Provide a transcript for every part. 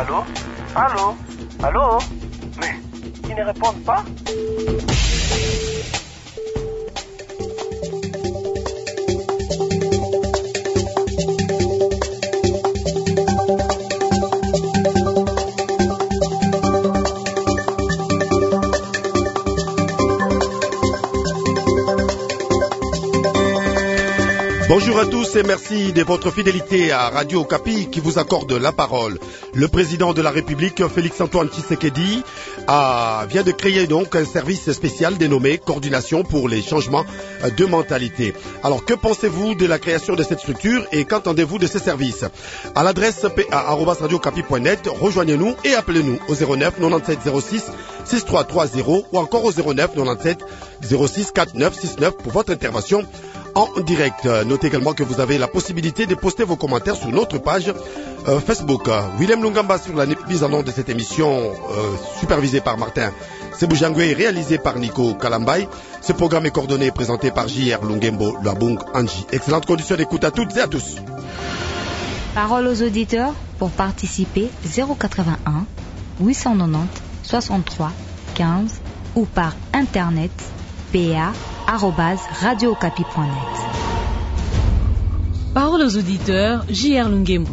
Allô? Allô? Allô? Mais, ils ne répondent pas? Bonjour à tous et merci de votre fidélité à Radio Okapi qui vous accorde la parole. Le président de la République, Félix-Antoine Tshisekedi, vient de créer donc un service spécial dénommé Coordination pour les changements de mentalité. Alors que pensez-vous de la création de cette structure et qu'entendez-vous de ces services? À l'adresse pa@radiocapi.net, rejoignez-nous et appelez-nous au 09 97 06 6330 ou encore au 09 97 06 49 69 pour votre intervention en direct. Notez également que vous avez la possibilité de poster vos commentaires sur notre page Facebook. Willem Lungamba sur la mise en onde de cette émission supervisée par Martin Sebujangwe et réalisée par Nico Kalambay. Ce programme est coordonné et présenté par J.R. Lungembo Luabung Anji. Excellente condition d'écoute à toutes et à tous. Parole aux auditeurs pour participer 081 890 63 15 ou par internet pa@radiocapi.net. Parole aux auditeurs, J.R. Lungembo.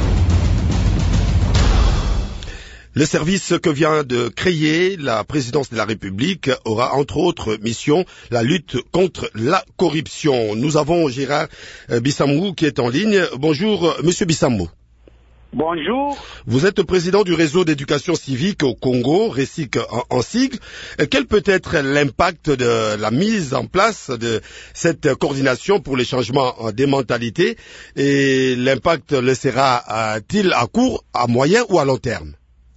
Le service que vient de créer la présidence de la République aura entre autres mission la lutte contre la corruption. Nous avons Gérard Bissamou qui est en ligne. Bonjour Monsieur Bissamou. Bonjour. Vous êtes président du réseau d'éducation civique au Congo, RECIC en sigle. Quel peut être l'impact de la mise en place de cette coordination pour les changements des mentalités et l'impact le sera-t-il à court, à moyen ou à long terme?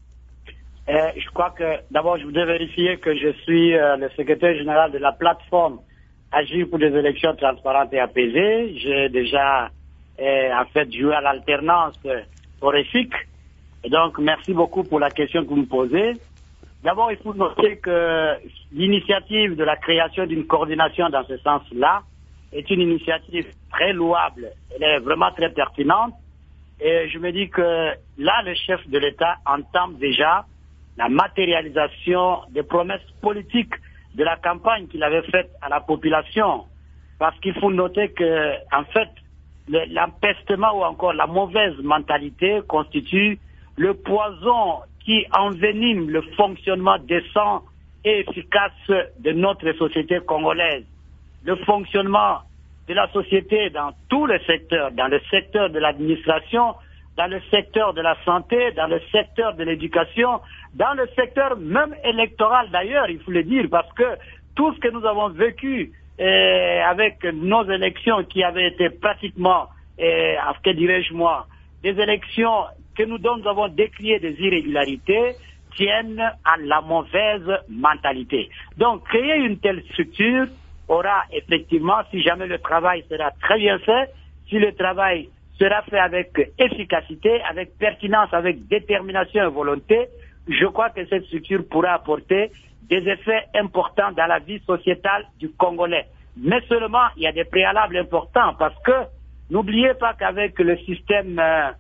Je crois que d'abord je voudrais vérifier que je suis le secrétaire général de la plateforme Agir pour des élections transparentes et apaisées. J'ai déjà en fait joué à l'alternance horrifique. Et donc, merci beaucoup pour la question que vous me posez. D'abord, il faut noter que l'initiative de la création d'une coordination dans ce sens-là est une initiative très louable. Elle est vraiment très pertinente. Et je me dis que là, le chef de l'État entame déjà la matérialisation des promesses politiques de la campagne qu'il avait faite à la population. Parce qu'il faut noter que, en fait, l'empestement ou encore la mauvaise mentalité constitue le poison qui envenime le fonctionnement décent et efficace de notre société congolaise. Le fonctionnement de la société dans tous les secteurs, dans le secteur de l'administration, dans le secteur de la santé, dans le secteur de l'éducation, dans le secteur même électoral d'ailleurs, il faut le dire, parce que tout ce que nous avons vécu avec nos élections qui avaient été pratiquement, que dirais-je moi, des élections que nous avons décriées des irrégularités, tiennent à la mauvaise mentalité. Donc, créer une telle structure aura effectivement, si jamais le travail sera très bien fait, si le travail sera fait avec efficacité, avec pertinence, avec détermination et volonté, je crois que cette structure pourra apporter des effets importants dans la vie sociétale du Congolais. Mais seulement, il y a des préalables importants parce que n'oubliez pas qu'avec le système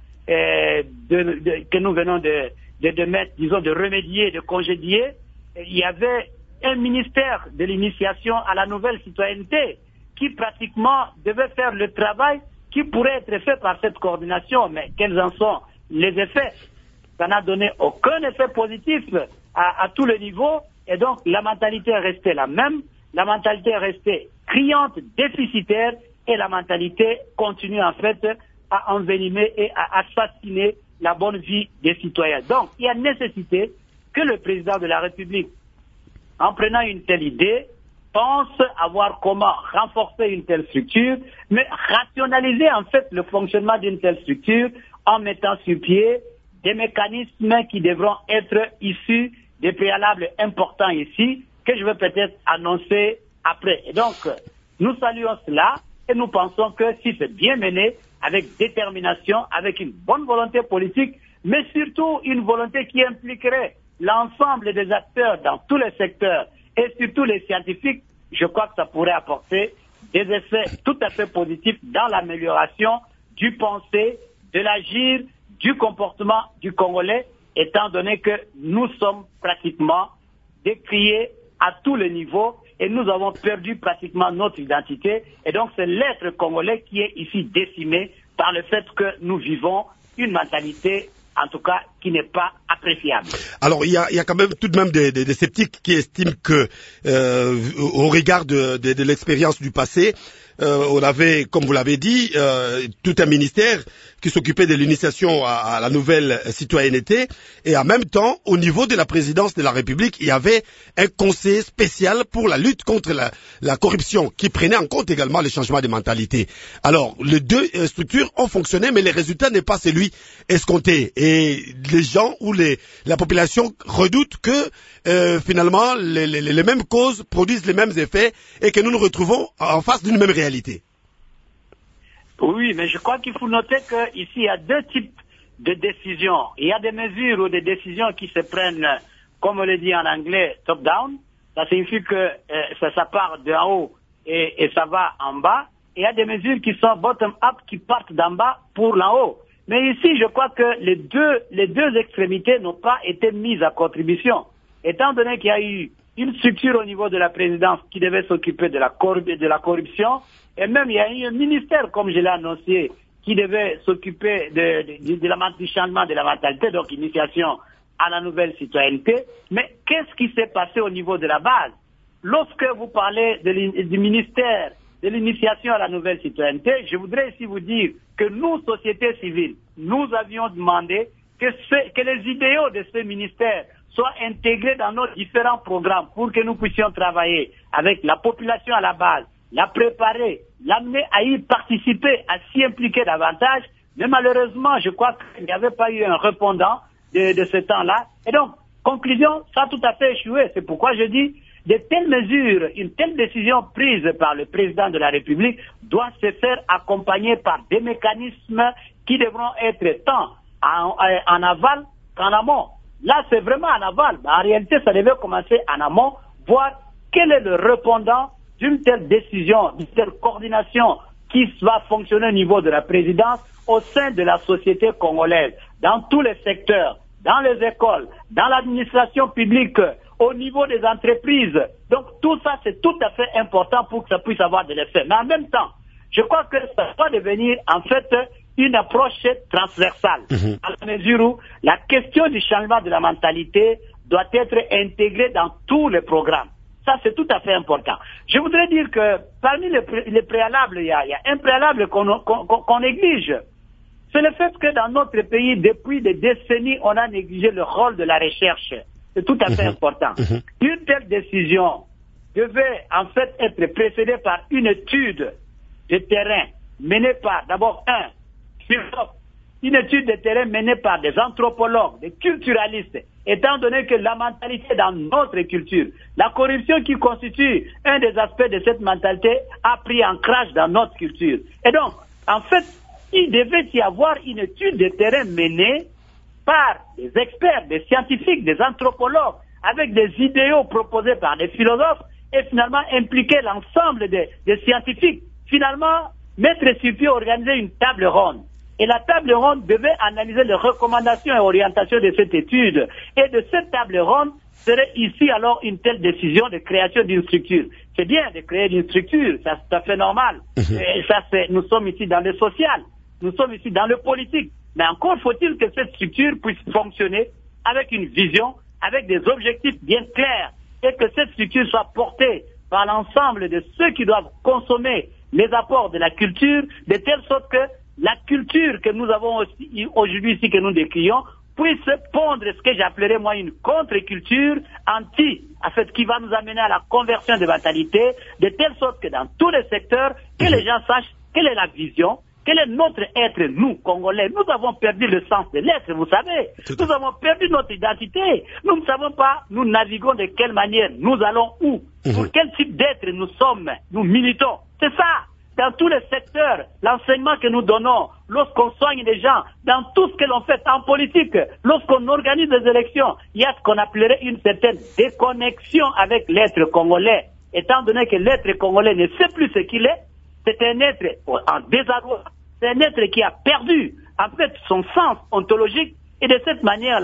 que nous venons de mettre, disons, de remédier, de congédier, il y avait un ministère de l'initiation à la nouvelle citoyenneté qui pratiquement devait faire le travail qui pourrait être fait par cette coordination. Mais quels en sont les effets? Ça n'a donné aucun effet positif à tous les niveaux. Et donc, la mentalité est restée la même. La mentalité est restée criante, déficitaire, et la mentalité continue en fait à envenimer et à assassiner la bonne vie des citoyens. Donc, il y a nécessité que le président de la République, en prenant une telle idée, pense à voir comment renforcer une telle structure, mais rationaliser en fait le fonctionnement d'une telle structure en mettant sur pied des mécanismes qui devront être issus des préalables importants ici, que je vais peut-être annoncer après. Et donc, nous saluons cela et nous pensons que si c'est bien mené, avec détermination, avec une bonne volonté politique, mais surtout une volonté qui impliquerait l'ensemble des acteurs dans tous les secteurs et surtout les scientifiques, je crois que ça pourrait apporter des effets tout à fait positifs dans l'amélioration du penser, de l'agir, du comportement du Congolais étant donné que nous sommes pratiquement décriés à tous les niveaux et nous avons perdu pratiquement notre identité. Et donc c'est l'être congolais qui est ici décimé par le fait que nous vivons une mentalité, en tout cas, qui n'est pas appréciable. Alors, il y a quand même tout de même des sceptiques qui estiment que, au regard de l'expérience du passé, on avait, comme vous l'avez dit, tout un ministère qui s'occupait de l'initiation à la nouvelle citoyenneté, et en même temps, au niveau de la présidence de la République, il y avait un conseil spécial pour la lutte contre la corruption, qui prenait en compte également les changements de mentalité. Alors, les deux structures ont fonctionné, mais le résultat n'est pas celui escompté. Et les gens ou la population redoutent que finalement les mêmes causes produisent les mêmes effets et que nous nous retrouvons en face d'une même réalité. Oui, mais je crois qu'il faut noter qu'ici, il y a deux types de décisions. Il y a des mesures ou des décisions qui se prennent, comme on le dit en anglais, top-down. Ça signifie que ça part d'en haut et ça va en bas. Et il y a des mesures qui sont bottom-up, qui partent d'en bas pour l'en haut. Mais ici, je crois que les deux extrémités n'ont pas été mises à contribution. Étant donné qu'il y a eu une structure au niveau de la présidence qui devait s'occuper de la corruption, et même il y a eu un ministère, comme je l'ai annoncé, qui devait s'occuper du changement de la mentalité, donc initiation à la nouvelle citoyenneté. Mais qu'est-ce qui s'est passé au niveau de la base? Lorsque vous parlez du ministère de l'initiation à la nouvelle citoyenneté, je voudrais ici vous dire que nous, société civile, nous avions demandé que les idéaux de ce ministère soient intégrés dans nos différents programmes pour que nous puissions travailler avec la population à la base, la préparer, l'amener à y participer, à s'y impliquer davantage. Mais malheureusement, je crois qu'il n'y avait pas eu un répondant de ce temps-là. Et donc, conclusion, ça a tout à fait échoué. C'est pourquoi je dis, de telles mesures, une telle décision prise par le président de la République doit se faire accompagner par des mécanismes qui devront être tant en aval qu'en amont. Là, c'est vraiment en aval. En réalité, ça devait commencer en amont, voir quel est le répondant d'une telle décision, d'une telle coordination qui va fonctionner au niveau de la présidence au sein de la société congolaise, dans tous les secteurs, dans les écoles, dans l'administration publique, au niveau des entreprises. Donc tout ça, c'est tout à fait important pour que ça puisse avoir de l'effet. Mais en même temps, je crois que ça doit devenir en fait une approche transversale, à la mesure où la question du changement de la mentalité doit être intégrée dans tous les programmes. Ça, c'est tout à fait important. Je voudrais dire que parmi les préalables, il y a un préalable qu'on néglige. C'est le fait que dans notre pays, depuis des décennies, on a négligé le rôle de la recherche. C'est tout à fait important. Une telle décision devait en fait être précédée par une étude de terrain menée par, d'abord, une étude de terrain menée par des anthropologues, des culturalistes, étant donné que la mentalité dans notre culture, la corruption qui constitue un des aspects de cette mentalité a pris ancrage dans notre culture. Et donc, en fait, il devait y avoir une étude de terrain menée par des experts, des scientifiques, des anthropologues, avec des idéaux proposés par des philosophes, et finalement impliquer l'ensemble des scientifiques. Finalement, mettre sur pied, organiser une table ronde. Et la table ronde devait analyser les recommandations et orientations de cette étude. Et de cette table ronde serait ici alors une telle décision de création d'une structure. C'est bien de créer une structure, ça c'est tout à fait normal. Et ça, nous sommes ici dans le social, nous sommes ici dans le politique. Mais encore faut-il que cette structure puisse fonctionner avec une vision, avec des objectifs bien clairs, et que cette structure soit portée par l'ensemble de ceux qui doivent consommer les apports de la culture, de telle sorte que la culture que nous avons aujourd'hui ici, que nous décrions, puisse pondre ce que j'appellerais moi une contre-culture en fait, qui va nous amener à la conversion des mentalités, de telle sorte que dans tous les secteurs, que les gens sachent quelle est la vision, quel est notre être, nous, Congolais. Nous avons perdu le sens de l'être, vous savez. Nous avons perdu notre identité. Nous ne savons pas, nous naviguons de quelle manière, nous allons où, pour quel type d'être nous sommes, nous militons. C'est ça. Dans tous les secteurs, l'enseignement que nous donnons, lorsqu'on soigne les gens, dans tout ce que l'on fait en politique, lorsqu'on organise des élections, il y a ce qu'on appellerait une certaine déconnexion avec l'être congolais. Étant donné que l'être congolais ne sait plus ce qu'il est, c'est un être en désarroi, c'est un être qui a perdu en fait son sens ontologique, et de cette manière-là,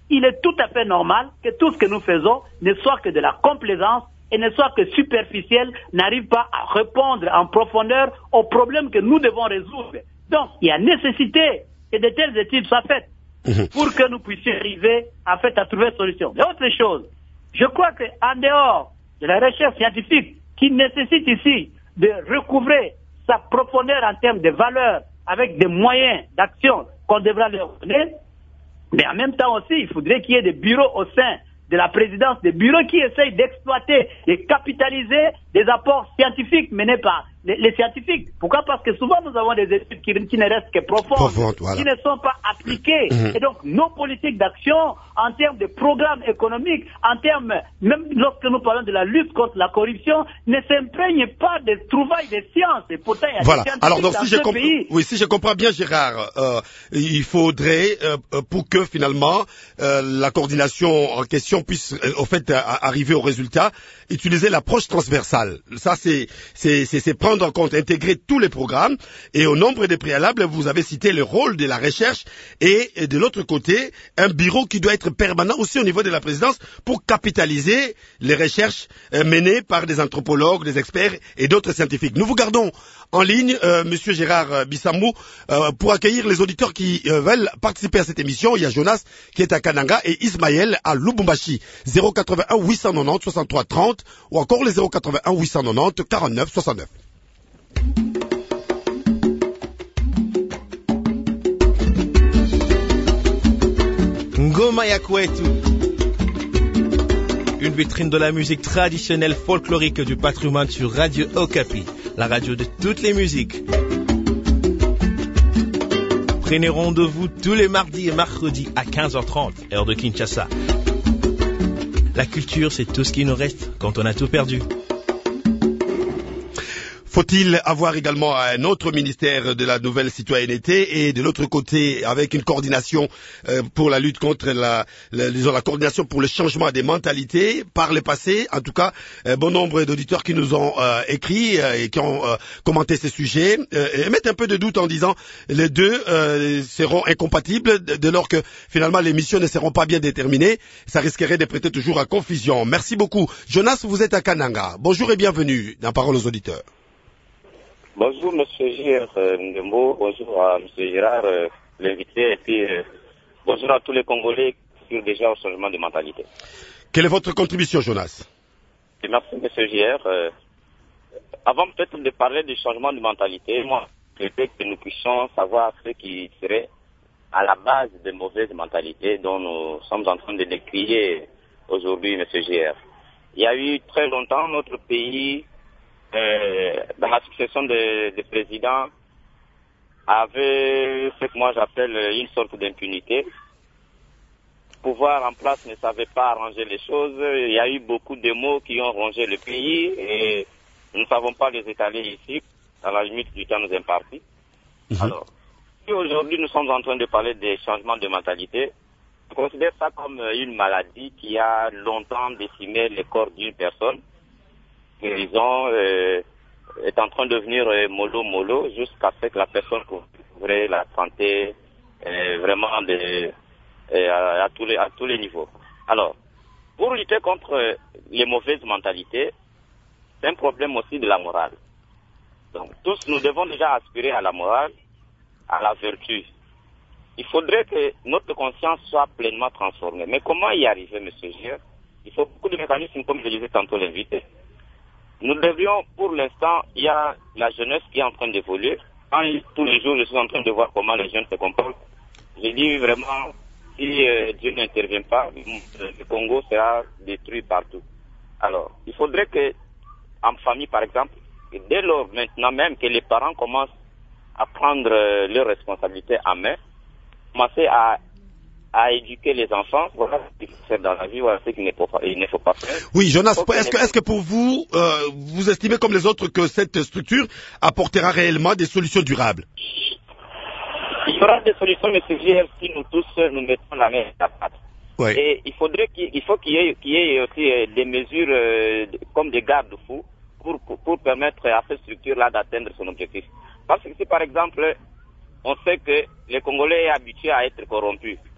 il est tout à fait normal que tout ce que nous faisons ne soit que de la complaisance et ne soit que superficiel, n'arrive pas à répondre en profondeur aux problèmes que nous devons résoudre. Donc, il y a nécessité que de telles études soient faites pour que nous puissions arriver à trouver une solution. L'autre chose, je crois qu'en dehors de la recherche scientifique qui nécessite ici de recouvrer sa profondeur en termes de valeurs avec des moyens d'action qu'on devra leur donner, mais en même temps aussi, il faudrait qu'il y ait des bureaux au sein de la présidence, des bureaux qui essayent d'exploiter et capitaliser des apports scientifiques menés par les scientifiques. Pourquoi? Parce que souvent nous avons des études qui ne restent que profondes, voilà, qui ne sont pas appliquées. Et donc nos politiques d'action en termes de programmes économiques, en termes, même lorsque nous parlons de la lutte contre la corruption, ne s'imprègnent pas des trouvailles des sciences. Et pourtant il y a des scientifiques alors, donc, dans ce pays. Oui, si je comprends bien Gérard, il faudrait, pour que finalement la coordination en question puisse au fait arriver au résultat, utiliser l'approche transversale. Ça c'est prendre en compte, intégrer tous les programmes, et au nombre des préalables, vous avez cité le rôle de la recherche et de l'autre côté, un bureau qui doit être permanent aussi au niveau de la présidence pour capitaliser les recherches menées par des anthropologues, des experts et d'autres scientifiques. Nous vous gardons en ligne, Monsieur Gérard Bissamou, pour accueillir les auditeurs qui veulent participer à cette émission. Il y a Jonas qui est à Kananga et Ismaël à Lubumbashi. 081 890 63 30 ou encore les 081 890 49 69. Ngoma ya kwetu, une vitrine de la musique traditionnelle folklorique du patrimoine sur Radio Okapi, la radio de toutes les musiques. Prenez rendez-vous tous les mardis et mercredis à 15h30, heure de Kinshasa. La culture, c'est tout ce qui nous reste quand on a tout perdu. Faut-il avoir également un autre ministère de la nouvelle citoyenneté et de l'autre côté avec une coordination pour la lutte contre la coordination pour le changement des mentalités? Par le passé, en tout cas, bon nombre d'auditeurs qui nous ont écrit et qui ont commenté ces sujets émettent un peu de doute en disant les deux seront incompatibles dès lors que finalement les missions ne seront pas bien déterminées. Ça risquerait de prêter toujours à confusion. Merci beaucoup. Jonas, vous êtes à Kananga. Bonjour et bienvenue dans Parole aux auditeurs. Bonjour Monsieur Gérard Ngembo, bonjour à Monsieur Gérard l'invité et puis bonjour à tous les Congolais qui sont déjà au changement de mentalité. Quelle est votre contribution, Jonas? Merci Monsieur Gérard. Avant peut-être de parler du changement de mentalité, moi je veux que nous puissions savoir ce qui serait à la base des mauvaises mentalités dont nous sommes en train de décrier aujourd'hui Monsieur Gérard. Il y a eu très longtemps notre pays dans la succession des présidents, avait ce que moi j'appelle une sorte d'impunité. Le pouvoir en place ne savait pas arranger les choses. Il y a eu beaucoup de mots qui ont rongé le pays et nous ne savons pas les étaler ici, à la limite du temps nous imparti. Alors, si aujourd'hui nous sommes en train de parler des changements de mentalité, je considère ça comme une maladie qui a longtemps décimé le corps d'une personne. Guérison est en train de devenir mollo jusqu'à ce que la personne couvre la santé vraiment à tous les niveaux. Alors, pour lutter contre les mauvaises mentalités, c'est un problème aussi de la morale. Donc tous nous devons déjà aspirer à la morale, à la vertu. Il faudrait que notre conscience soit pleinement transformée. Mais comment y arriver, Monsieur Gérard? Il faut beaucoup de mécanismes, comme je disais tantôt l'invité. Nous devrions, pour l'instant, il y a la jeunesse qui est en train d'évoluer. Tous les jours, je suis en train de voir comment les jeunes se comportent. Je dis vraiment, si Dieu n'intervient pas, le Congo sera détruit partout. Alors, il faudrait que, en famille par exemple, et dès lors maintenant même que les parents commencent à prendre leurs responsabilités en main, commencer à éduquer les enfants, voilà ce qu'il faut faire dans la vie, voilà ce qu'il ne faut pas faire. Oui, Jonas, est-ce que pour vous, vous estimez comme les autres que cette structure apportera réellement des solutions durables? Il y aura des solutions, mais si nous tous nous mettons la main à la pâte. Oui. Et il faut qu'il y ait aussi des mesures comme des garde-fous pour permettre à cette structure-là d'atteindre son objectif. Parce que si par exemple, on sait que les Congolais sont habitués à être corrompus,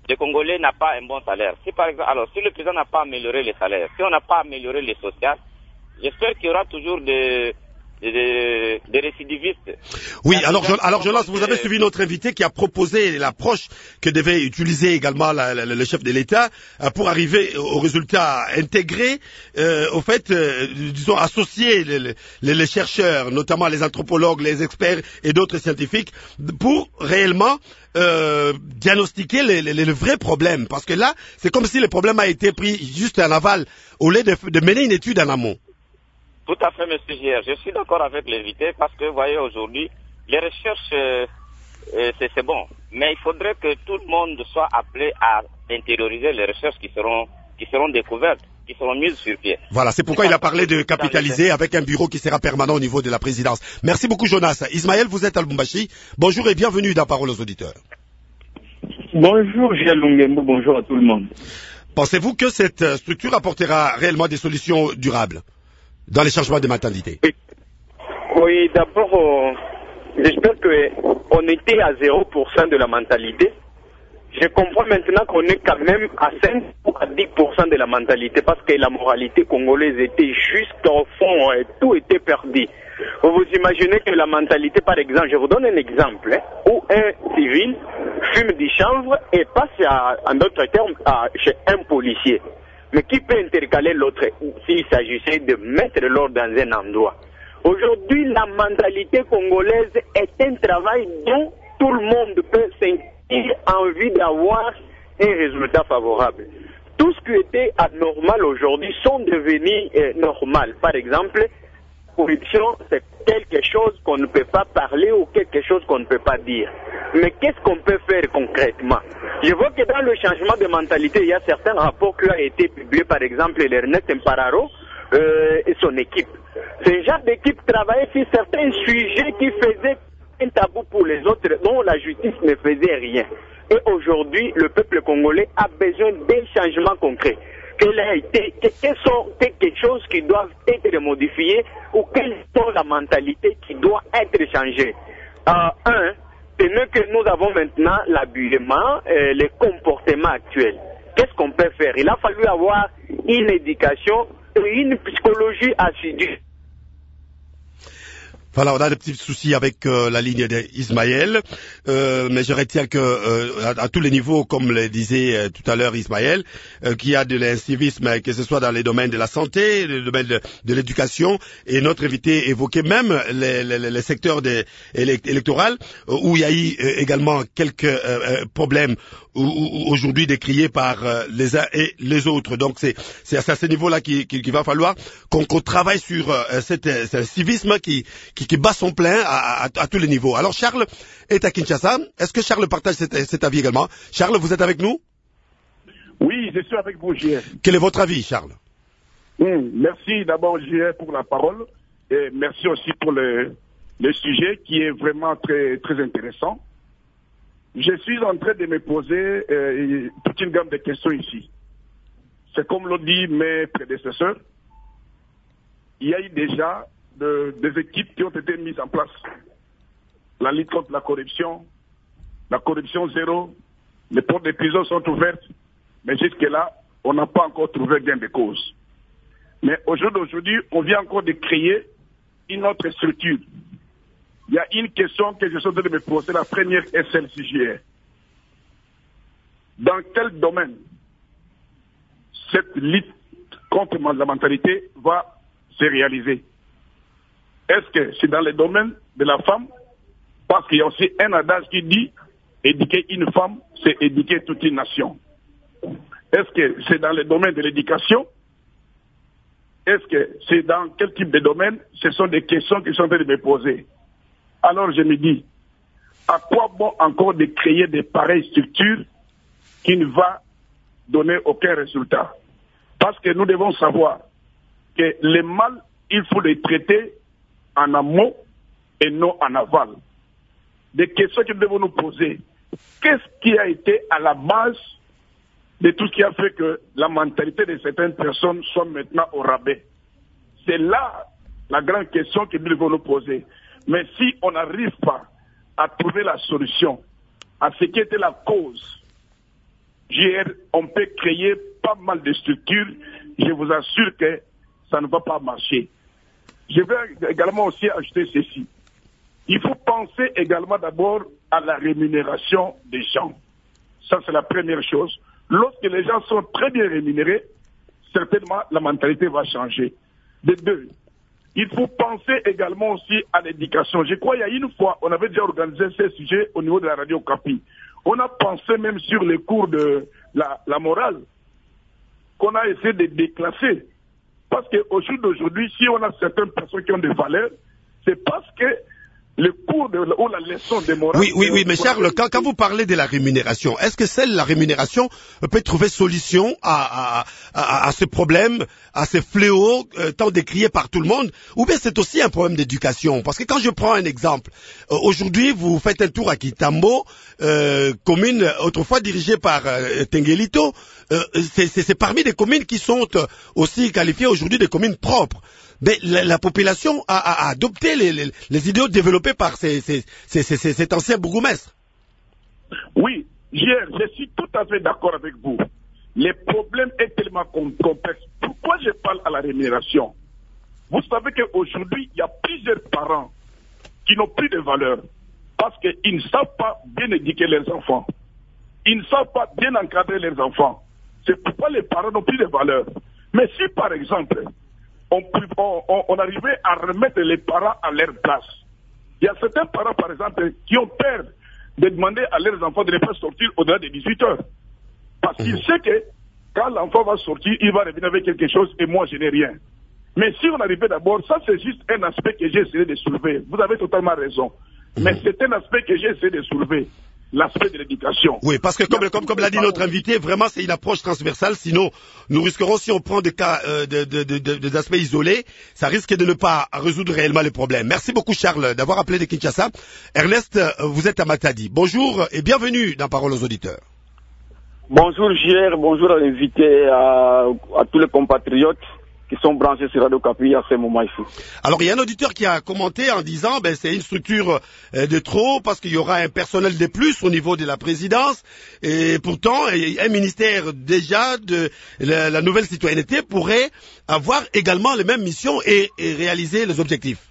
le Congolais n'a pas un bon salaire. Si par exemple, alors si le président n'a pas amélioré les salaires, si on n'a pas amélioré les sociales, j'espère qu'il y aura toujours des récidivistes. Oui, alors Jonas, vous avez suivi notre invité qui a proposé l'approche que devait utiliser également le chef de l'État pour arriver au résultat intégré, au fait, disons, associer les chercheurs, notamment les anthropologues, les experts et d'autres scientifiques, pour réellement diagnostiquer les vrais problèmes. Parce que là, c'est comme si le problème a été pris juste en aval, au lieu de mener une étude en amont. Tout à fait, monsieur Gier. Je suis d'accord avec l'invité parce que, vous voyez, aujourd'hui, les recherches, c'est bon. Mais il faudrait que tout le monde soit appelé à intérioriser les recherches qui seront découvertes, qui seront mises sur pied. Voilà, c'est pourquoi il a parlé de capitaliser avec un bureau qui sera permanent au niveau de la présidence. Merci beaucoup, Jonas. Ismaël, vous êtes à Lubumbashi. Bonjour et bienvenue dans Parole aux auditeurs. Bonjour, Gilles Lungembo. Bonjour à tout le monde. Pensez-vous que cette structure apportera réellement des solutions durables dans les changements de mentalité? Oui, d'abord, j'espère qu'on était à 0% de la mentalité. Je comprends maintenant qu'on est quand même à 5 ou à 10% de la mentalité parce que la moralité congolaise était juste au fond, et tout était perdu. Vous vous imaginez que la mentalité, par exemple, je vous donne un exemple, où un civil fume du chanvre et passe, en d'autres termes, chez un policier. Mais qui peut intercaler l'autre s'il s'agissait de mettre l'ordre dans un endroit? Aujourd'hui, la mentalité congolaise est un travail dont tout le monde peut sentir envie d'avoir un résultat favorable. Tout ce qui était anormal aujourd'hui sont devenus normal. Par exemple, corruption, c'est quelque chose qu'on ne peut pas parler ou quelque chose qu'on ne peut pas dire. Mais qu'est-ce qu'on peut faire concrètement? Je vois que dans le changement de mentalité, il y a certains rapports qui ont été publiés, par exemple, l'Ernest Mpararo et son équipe. Ce genre d'équipe travaillait sur certains sujets qui faisaient un tabou pour les autres, dont la justice ne faisait rien. Et aujourd'hui, le peuple congolais a besoin d'un changement concret. Quelles sont quelque chose qui doivent être modifiées ou quelles sont la mentalité qui doit être changée? C'est mieux que nous avons maintenant l'habillement, les comportements actuels. Qu'est-ce qu'on peut faire? Il a fallu avoir une éducation et une psychologie assidue. Voilà, on a des petits soucis avec la ligne d'Ismaël, mais je retiens que à tous les niveaux, comme le disait tout à l'heure Ismaël, qu'il y a de l'incivisme, que ce soit dans les domaines de la santé, le domaine de l'éducation, et notre invité évoquait même les secteurs électoraux, où il y a eu également quelques problèmes aujourd'hui décriés par les uns et les autres. Donc c'est à ce niveau-là qu'il va falloir qu'on travaille sur ce civisme qui bat son plein à tous les niveaux. Alors Charles est à Kinshasa. Est-ce que Charles partage cet avis également? Charles, vous êtes avec nous? Oui, je suis avec vous, JR. Quel est votre avis, Charles? Merci d'abord, JR, pour la parole. Et merci aussi pour le sujet qui est vraiment très, très intéressant. Je suis en train de me poser toute une gamme de questions ici. C'est comme l'ont dit mes prédécesseurs. Il y a eu déjà des équipes qui ont été mises en place. La lutte contre la corruption zéro, les portes des prisons sont ouvertes, mais jusque-là, on n'a pas encore trouvé gain de cause. Mais aujourd'hui, on vient encore de créer une autre structure. Il y a une question que je suis en train de me poser, la première est celle-ci. Dans quel domaine cette lutte contre la mentalité va se réaliser? Est-ce que c'est dans le domaine de la femme? Parce qu'il y a aussi un adage qui dit éduquer une femme, c'est éduquer toute une nation. Est-ce que c'est dans le domaine de l'éducation? Est-ce que c'est dans quel type de domaine? Ce sont des questions qui sont en train de me poser. Alors je me dis, à quoi bon encore de créer des pareilles structures qui ne vont donner aucun résultat? Parce que nous devons savoir que les mal, il faut les traiter en amont et non en aval. Des questions que nous devons nous poser. Qu'est-ce qui a été à la base de tout ce qui a fait que la mentalité de certaines personnes soit maintenant au rabais? C'est là la grande question que nous devons nous poser. Mais si on n'arrive pas à trouver la solution à ce qui était la cause on peut créer pas mal de structures. Je vous assure que ça ne va pas marcher. Je vais également aussi ajouter ceci. Il faut penser également d'abord à la rémunération des gens. Ça, c'est la première chose. Lorsque les gens sont très bien rémunérés, certainement la mentalité va changer. De deux, il faut penser également aussi à l'éducation. Je crois qu'il y a une fois, on avait déjà organisé ce sujet au niveau de la radio Okapi. On a pensé même sur les cours de la morale qu'on a essayé de déclasser. Parce qu'au jour d'aujourd'hui, si on a certaines personnes qui ont des valeurs, c'est parce que le cours ou la leçon de morale... Oui, mais Charles, quand vous parlez de la rémunération, est-ce que la rémunération peut trouver solution à ce problème, à ce fléau tant décrié par tout le monde, ou bien c'est aussi un problème d'éducation? Parce que quand je prends un exemple, aujourd'hui vous faites un tour à Kitambo, commune autrefois dirigée par Tengelito, c'est parmi des communes qui sont aussi qualifiées aujourd'hui de communes propres. Mais la population a adopté les idéaux développés par cet ancien bourgmestre. Oui, je suis tout à fait d'accord avec vous. Le problème est tellement complexe. Pourquoi je parle à la rémunération? Vous savez qu'aujourd'hui, il y a plusieurs parents qui n'ont plus de valeur parce qu'ils ne savent pas bien éduquer leurs enfants. Ils ne savent pas bien encadrer leurs enfants. C'est pourquoi les parents n'ont plus de valeur. Mais si, par exemple, on arrivait à remettre les parents à leur place. Il y a certains parents, par exemple, qui ont peur de demander à leurs enfants de ne pas sortir au-delà de 18 heures. Parce qu'ils savent que quand l'enfant va sortir, il va revenir avec quelque chose et moi, je n'ai rien. Mais si on arrivait d'abord, ça c'est juste un aspect que j'ai essayé de soulever. Vous avez totalement raison. Mais c'est un aspect que j'ai essayé de soulever. L'aspect de l'éducation. Oui, parce que comme l'a dit notre invité, vraiment c'est une approche transversale, sinon nous risquerons, si on prend des cas d'aspects isolés, ça risque de ne pas résoudre réellement les problèmes. Merci beaucoup Charles d'avoir appelé de Kinshasa. Ernest, vous êtes à Matadi. Bonjour et bienvenue dans Parole aux auditeurs. Bonjour JR, bonjour à l'invité, à tous les compatriotes qui sont branchés sur Radio Okapi à ce moment ici. Alors il y a un auditeur qui a commenté en disant c'est une structure de trop parce qu'il y aura un personnel de plus au niveau de la présidence et pourtant un ministère déjà de la nouvelle citoyenneté pourrait avoir également les mêmes missions et réaliser les objectifs.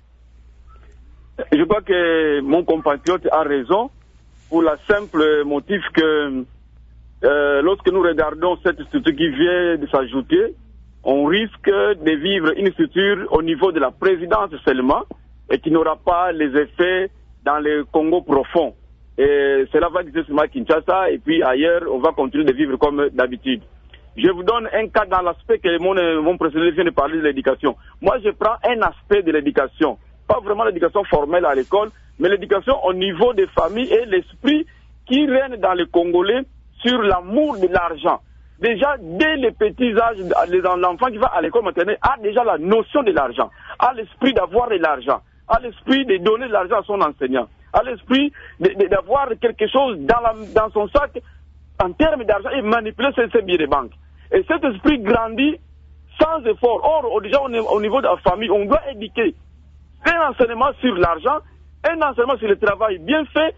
Je crois que mon compatriote a raison pour la simple motif que lorsque nous regardons cette structure qui vient de s'ajouter, on risque de vivre une structure au niveau de la présidence seulement et qui n'aura pas les effets dans le Congo profond. Et cela va exister seulement à Kinshasa et puis ailleurs, on va continuer de vivre comme d'habitude. Je vous donne un cas dans l'aspect que mon président vient de parler de l'éducation. Moi, je prends un aspect de l'éducation. Pas vraiment l'éducation formelle à l'école, mais l'éducation au niveau des familles et l'esprit qui règne dans les Congolais sur l'amour de l'argent. Déjà, dès les petits âges, l'enfant qui va à l'école maternelle a déjà la notion de l'argent, a l'esprit d'avoir de l'argent, a l'esprit de donner de l'argent à son enseignant, a l'esprit d'avoir quelque chose dans son sac en termes d'argent et manipuler ses billets de banque. Et cet esprit grandit sans effort. Or, déjà au niveau de la famille, on doit éduquer un enseignement sur l'argent, un enseignement sur le travail bien fait,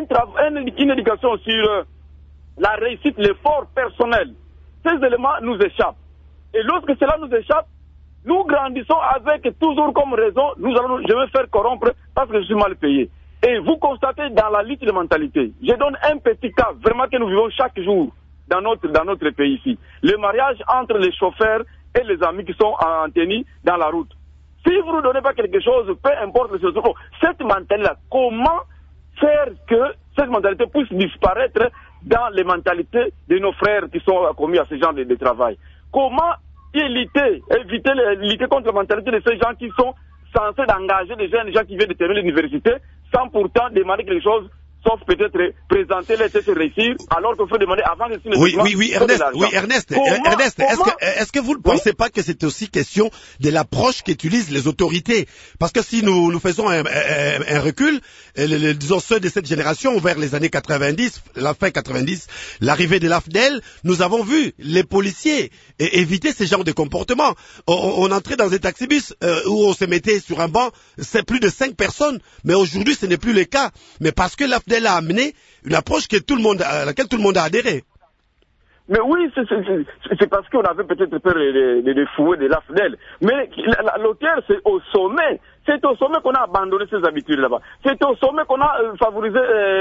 une éducation sur la réussite, l'effort personnel. Ces éléments nous échappent. Et lorsque cela nous échappe, nous grandissons avec toujours comme raison, je vais faire corrompre parce que je suis mal payé. Et vous constatez dans la lutte de mentalité, je donne un petit cas vraiment que nous vivons chaque jour dans notre pays ici. Le mariage entre les chauffeurs et les amis qui sont en tenue dans la route. Si vous ne donnez pas quelque chose, peu importe le chose, cette mentalité-là, comment faire que cette mentalité puisse disparaître dans les mentalités de nos frères qui sont commis à ce genre de travail. Comment éviter contre la mentalité de ces gens qui sont censés engager des jeunes gens qui viennent de terminer l'université sans pourtant demander quelque chose, sauf peut-être présenter les tests réussir, alors qu'il faut demander avant de signer Ernest, est-ce que vous ne pensez pas que c'est aussi question de l'approche qu'utilisent les autorités? Parce que si nous faisons un recul, disons ceux de cette génération vers les années 90, la fin 90, l'arrivée de l'AFDEL, nous avons vu les policiers éviter ce genre de comportement. On entrait dans un taxibus où on se mettait sur un banc, c'est plus de 5 personnes, mais aujourd'hui ce n'est plus le cas. Mais parce que l'AFDEL a amené une approche à laquelle tout le monde a adhéré. Mais oui, c'est parce qu'on avait peut-être peur de fouer de la fenêtre. Mais l'auteur, c'est au sommet. C'est au sommet qu'on a abandonné ces habitudes là-bas. C'est au sommet qu'on a favorisé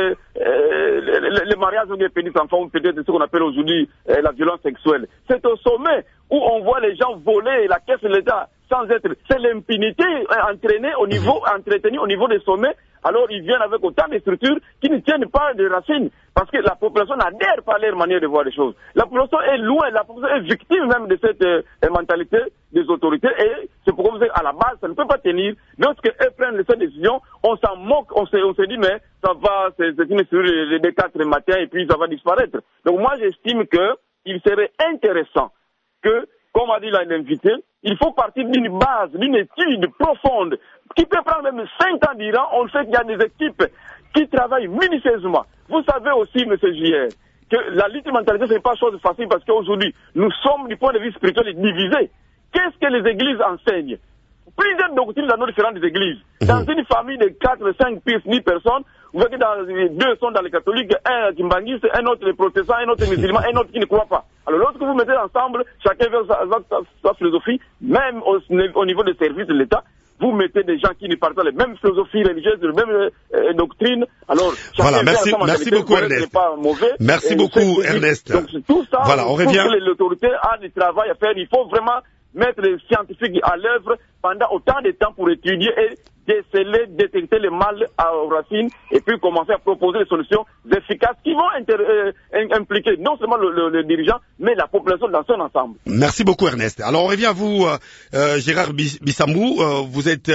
les mariages des petits enfants, ou peut-être ce qu'on appelle aujourd'hui la violence sexuelle. C'est au sommet où on voit les gens voler la caisse de l'État sans être... C'est l'impunité entretenue au niveau des sommets. Alors ils viennent avec autant de structures qui ne tiennent pas de racines. Parce que la population n'adhère pas à leur manière de voir les choses. La population est loin, la population est victime même de cette mentalité des autorités. Et c'est pourquoi vous savez, à la base, ça ne peut pas tenir. Lorsqu'elles prennent cette décision, on s'en moque, on se dit, mais ça va, c'est une structure des 4 matins et puis ça va disparaître. Donc moi, j'estime qu'il serait intéressant que, comme a dit l'invité, il faut partir d'une base, d'une étude profonde, qui peut prendre même 5 ans d'Iran. On sait qu'il y a des équipes qui travaillent minutieusement. Vous savez aussi, M. J.R., que la lutte mentalité, ce n'est pas chose facile parce qu'aujourd'hui, nous sommes du point de vue spirituel divisés. Qu'est-ce que les églises enseignent? Plusieurs doctrines dans nos différentes églises. Dans une famille de 4, 5, 10 personnes, vous voyez que 2 sont dans les catholiques, un kimbangiste, un autre les protestants, un autre musulman, un autre qui ne croit pas. Alors lorsque vous mettez ensemble, chacun veut sa philosophie, même au niveau des services de l'État, vous mettez des gens qui ne partagent les mêmes philosophies religieuses, les mêmes doctrines. Alors, voilà, merci beaucoup Ernest. Pas mauvais, merci beaucoup Ernest. Donc tout ça, voilà, on revient. L'autorité a du travail à faire. Il faut vraiment mettre les scientifiques à l'œuvre pendant autant de temps pour étudier et déceler, détecter le mal aux racines et puis commencer à proposer des solutions efficaces qui vont impliquer non seulement le dirigeant, mais la population dans son ensemble. Merci beaucoup Ernest. Alors on revient à vous, Gérard Bissamou, vous êtes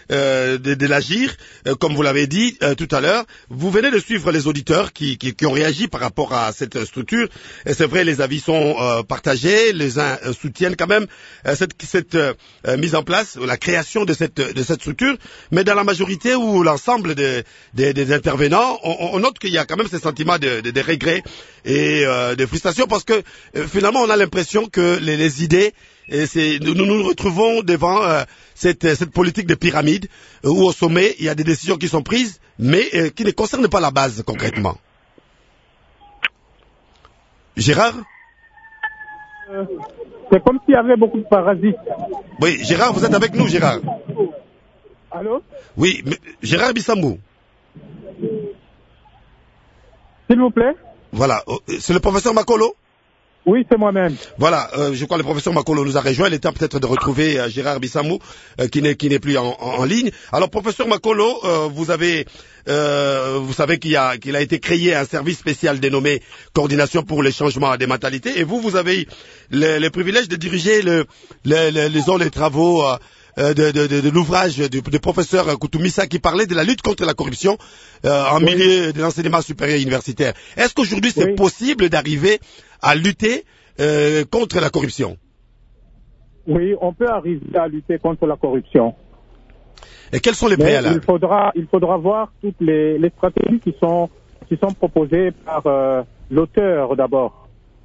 de l'Agir, comme vous l'avez dit tout à l'heure. Vous venez de suivre les auditeurs qui ont réagi par rapport à cette structure. Et c'est vrai, les avis sont partagés, les uns soutiennent quand même cette mise en place, la création de cette structure. Mais dans la majorité ou l'ensemble des intervenants, on note qu'il y a quand même ce sentiment de regret et de frustration parce que finalement on a l'impression que les idées, nous nous retrouvons devant cette politique de pyramide où au sommet il y a des décisions qui sont prises mais qui ne concernent pas la base concrètement. Gérard? C'est comme s'il y avait beaucoup de parasites. Oui, Gérard, vous êtes avec nous, Gérard? Allô? Oui, Gérard Bissamou. S'il vous plaît? Voilà, c'est le professeur Makolo? Oui, c'est moi-même. Voilà, je crois que le professeur Makolo nous a rejoint. Il est temps peut-être de retrouver Gérard Bissamou, qui n'est plus en ligne. Alors, professeur Makolo, vous savez qu'il a été créé un service spécial dénommé Coordination pour les changements des mentalités. Et vous avez le privilège de diriger les travaux de l'ouvrage du professeur Koutoumissa qui parlait de la lutte contre la corruption en milieu de l'enseignement supérieur universitaire. Est-ce qu'aujourd'hui c'est possible d'arriver à lutter contre la corruption? Oui, on peut arriver à lutter contre la corruption. Et quels sont les préalables? Il faudra voir toutes les stratégies qui sont proposées par l'auteur d'abord.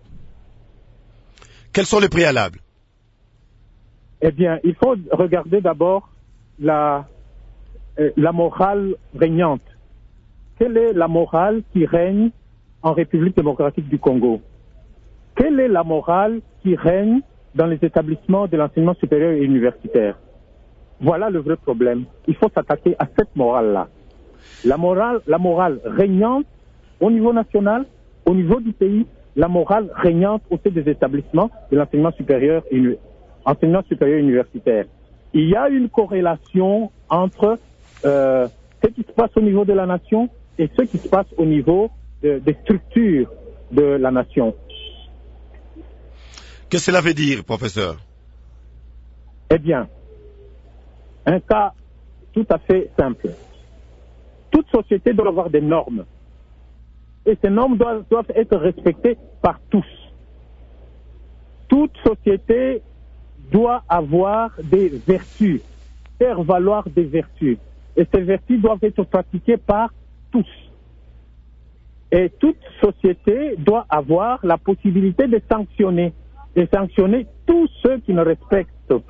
Quels sont les préalables? Eh bien, il faut regarder d'abord la morale régnante. Quelle est la morale qui règne en République démocratique du Congo? Quelle est la morale qui règne dans les établissements de l'enseignement supérieur et universitaire? Voilà le vrai problème. Il faut s'attaquer à cette morale-là. La morale régnante au niveau national, au niveau du pays, la morale régnante au sein des établissements de l'enseignement supérieur universitaire. Il y a une corrélation entre ce qui se passe au niveau de la nation et ce qui se passe au niveau des structures de la nation. Qu'est-ce que cela veut dire, professeur? Eh bien, un cas tout à fait simple. Toute société doit avoir des normes. Et ces normes doivent être respectées par tous. Toute société doit avoir des vertus, faire valoir des vertus. Et ces vertus doivent être pratiquées par tous. Et toute société doit avoir la possibilité de sanctionner tous ceux qui ne respectent pas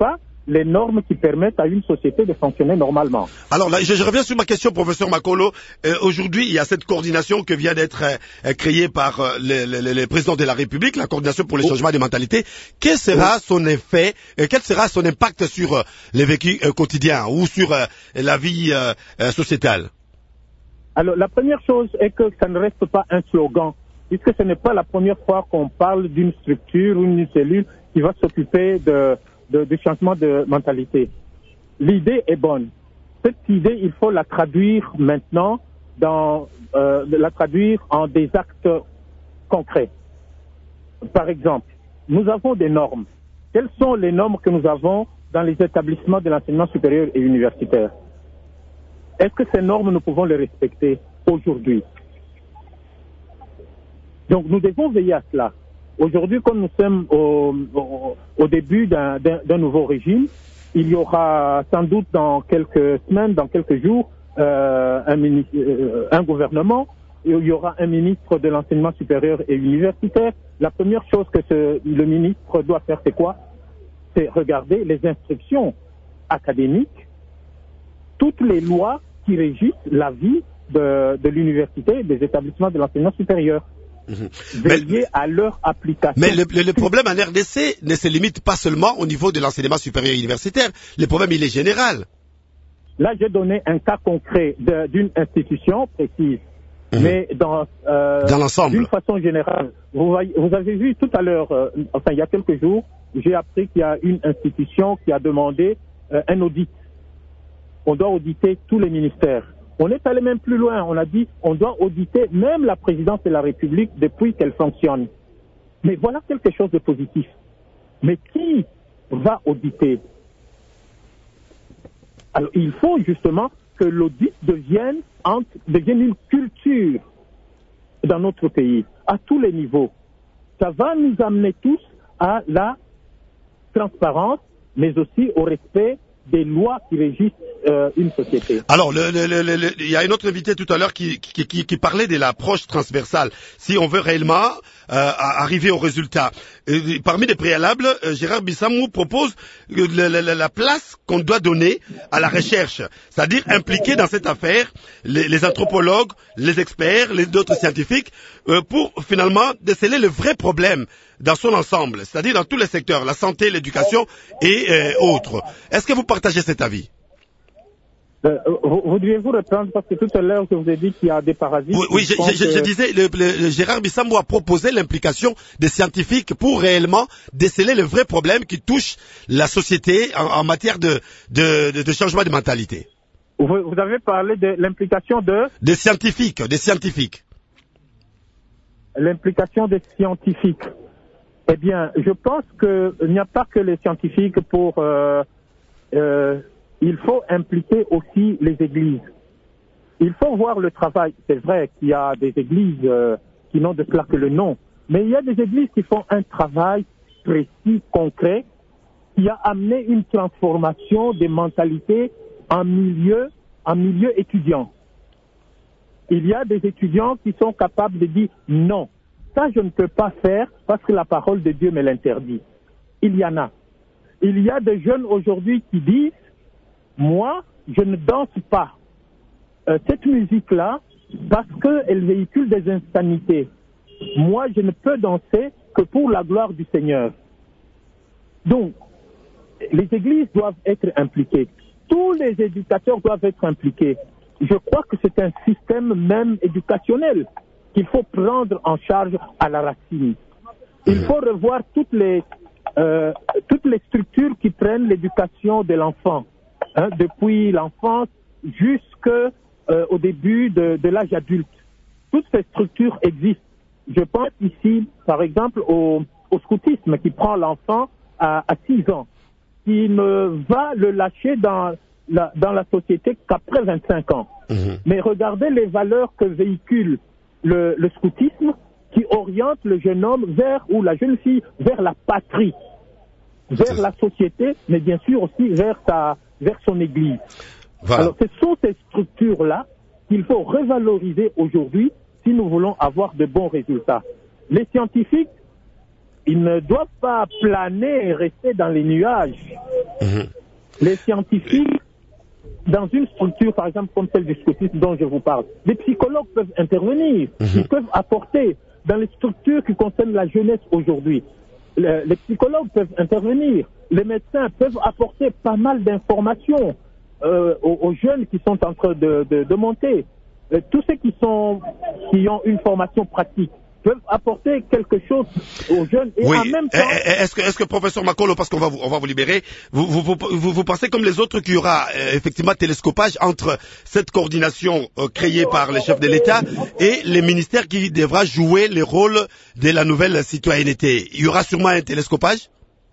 les normes qui permettent à une société de fonctionner normalement. Alors là, je reviens sur ma question, professeur Makolo. Aujourd'hui, il y a cette coordination qui vient d'être créée par le président de la République, la coordination pour les changements des mentalités. Quel sera son effet, quel sera son impact sur les vécus quotidiens ou sur la vie sociétale? Alors, la première chose est que ça ne reste pas un slogan, puisque ce n'est pas la première fois qu'on parle d'une structure ou d'une cellule qui va s'occuper du changement de mentalité. L'idée est bonne. Cette idée, il faut la traduire maintenant la traduire en des actes concrets. Par exemple, nous avons des normes. Quelles sont les normes que nous avons dans les établissements de l'enseignement supérieur et universitaire? Est-ce que ces normes, nous pouvons les respecter aujourd'hui? Donc, nous devons veiller à cela. Aujourd'hui, comme nous sommes au début d'un nouveau régime, il y aura sans doute dans quelques semaines, dans quelques jours, un gouvernement. Il y aura un ministre de l'enseignement supérieur et universitaire. La première chose que le ministre doit faire, c'est quoi? C'est regarder les instructions académiques, toutes les lois qui régissent la vie de l'université et des établissements de l'enseignement supérieur. Veiller à leur application. Mais le problème en RDC ne se limite pas seulement au niveau de l'enseignement supérieur universitaire. Le problème, il est général. Là, j'ai donné un cas concret d'une institution précise. Mais dans l'ensemble, d'une façon générale, vous avez vu tout à l'heure, il y a quelques jours, j'ai appris qu'il y a une institution qui a demandé un audit. On doit auditer tous les ministères. On est allé même plus loin. On a dit on doit auditer même la présidence de la République depuis qu'elle fonctionne. Mais voilà quelque chose de positif. Mais qui va auditer? Alors, il faut justement que l'audit devienne une culture dans notre pays, à tous les niveaux. Ça va nous amener tous à la transparence, mais aussi au respect des lois qui régissent une société. Alors, il y a une autre invité tout à l'heure qui parlait de l'approche transversale. Si on veut réellement arriver au résultat. Parmi les préalables, Gérard Bissamou propose la place qu'on doit donner à la recherche, c'est-à-dire impliquer dans cette affaire les anthropologues, les experts, les autres scientifiques, pour finalement déceler le vrai problème dans son ensemble, c'est-à-dire dans tous les secteurs, la santé, l'éducation et autres. Est-ce que vous partagez cet avis? Voudriez-vous reprendre, parce que tout à l'heure je vous ai dit qu'il y a des parasites. Oui, je disais, Gérard Bissamou a proposé l'implication des scientifiques pour réellement déceler le vrai problème qui touche la société en matière de changement de mentalité. Vous avez parlé de l'implication des scientifiques. L'implication des scientifiques. Eh bien, je pense qu'il n'y a pas que les scientifiques pour... il faut impliquer aussi les églises. Il faut voir le travail. C'est vrai qu'il y a des églises qui n'ont de cela que le nom, mais il y a des églises qui font un travail précis, concret, qui a amené une transformation des mentalités en milieu étudiant. Il y a des étudiants qui sont capables de dire non, ça je ne peux pas faire parce que la parole de Dieu me l'interdit. Il y en a. Il y a des jeunes aujourd'hui qui disent moi, je ne danse pas cette musique-là parce qu'elle véhicule des insanités. Moi, je ne peux danser que pour la gloire du Seigneur. Donc, les églises doivent être impliquées. Tous les éducateurs doivent être impliqués. Je crois que c'est un système même éducationnel qu'il faut prendre en charge à la racine. Il faut revoir toutes les structures qui prennent l'éducation de l'enfant. Depuis l'enfance jusqu'au début de l'âge adulte. Toutes ces structures existent. Je pense ici, par exemple, au scoutisme qui prend l'enfant à 6 ans, qui ne va le lâcher dans la société qu'après 25 ans. Mais regardez les valeurs que véhicule le scoutisme qui oriente le jeune homme ou la jeune fille vers la patrie, vers la société, mais bien sûr aussi vers son église. Voilà. Alors, ce sont ces structures-là qu'il faut revaloriser aujourd'hui si nous voulons avoir de bons résultats. Les scientifiques, ils ne doivent pas planer et rester dans les nuages. Les scientifiques, dans une structure, par exemple, comme celle du scoutisme dont je vous parle, les psychologues peuvent intervenir. Ils peuvent apporter dans les structures qui concernent la jeunesse aujourd'hui. Les psychologues peuvent intervenir. Les médecins peuvent apporter pas mal d'informations aux jeunes qui sont en train de monter. Tous ceux qui ont une formation pratique peuvent apporter quelque chose aux jeunes et oui. en même temps... Est-ce que professeur Makolo, parce qu'on va vous libérer, vous pensez comme les autres qu'il y aura effectivement télescopage entre cette coordination créée par les chefs de l'État et les ministères qui devra jouer le rôle de la nouvelle citoyenneté? Il y aura sûrement un télescopage?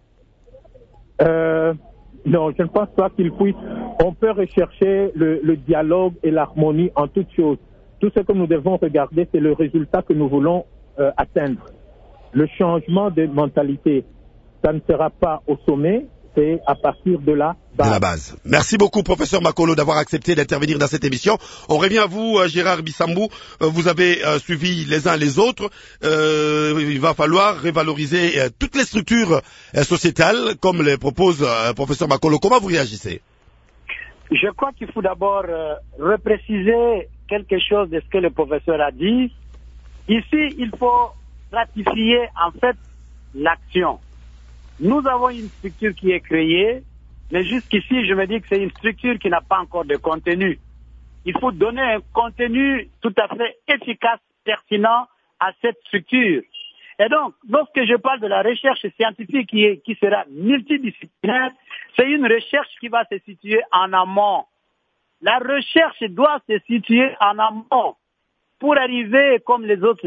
Non, je ne pense pas qu'il puisse. On peut rechercher le dialogue et l'harmonie en toutes choses. Tout ce que nous devons regarder, c'est le résultat que nous voulons atteindre. Le changement de mentalité, ça ne sera pas au sommet, c'est à partir de la base. De la base. Merci beaucoup, professeur Makolo, d'avoir accepté d'intervenir dans cette émission. On revient à vous, Gérard Bissambou. Vous avez suivi les uns les autres. Il va falloir revaloriser toutes les structures sociétales, comme le propose professeur Makolo. Comment vous réagissez? Je crois qu'il faut d'abord repréciser quelque chose de ce que le professeur a dit. Ici, il faut ratifier en fait l'action. Nous avons une structure qui est créée, mais jusqu'ici, je me dis que c'est une structure qui n'a pas encore de contenu. Il faut donner un contenu tout à fait efficace, pertinent à cette structure. Et donc, lorsque je parle de la recherche scientifique qui sera multidisciplinaire, c'est une recherche qui va se situer en amont. La recherche doit se situer en amont pour arriver, comme les autres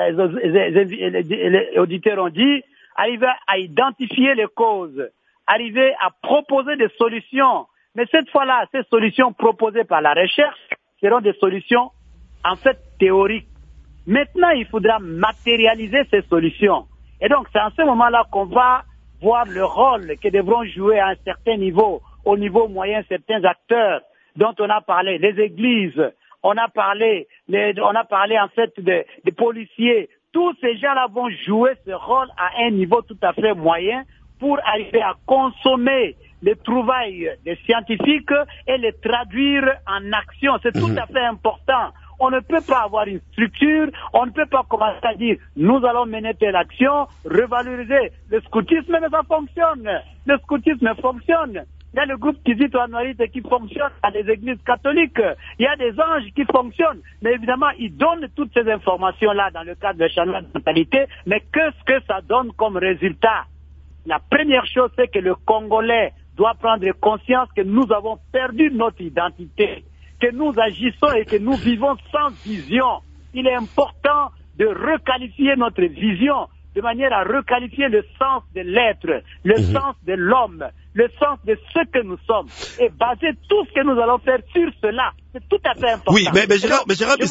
auditeurs ont dit, arriver à identifier les causes, arriver à proposer des solutions. Mais cette fois-là, ces solutions proposées par la recherche seront des solutions en fait théoriques. Maintenant, il faudra matérialiser ces solutions. Et donc, c'est à ce moment-là qu'on va voir le rôle que devront jouer à un certain niveau, au niveau moyen, certains acteurs dont on a parlé, les églises, on a parlé en fait des policiers. Tous ces gens-là vont jouer ce rôle à un niveau tout à fait moyen pour arriver à consommer les trouvailles des scientifiques et les traduire en action. C'est tout à fait important. On ne peut pas avoir une structure, on ne peut pas commencer à dire nous allons mener telle action, revaloriser le scoutisme, mais ça fonctionne. Le scoutisme fonctionne. Il y a le groupe Kizito Anuarite qui fonctionne à des églises catholiques. Il y a des anges qui fonctionnent. Mais évidemment, ils donnent toutes ces informations-là dans le cadre de changement de mentalité. Mais qu'est-ce que ça donne comme résultat? La première chose, c'est que le Congolais doit prendre conscience que nous avons perdu notre identité, que nous agissons et que nous vivons sans vision. Il est important de requalifier notre vision de manière à requalifier le sens de l'être, le sens de l'homme, le sens de ce que nous sommes, et baser tout ce que nous allons faire sur cela. C'est tout à fait important. Oui, mais Gérard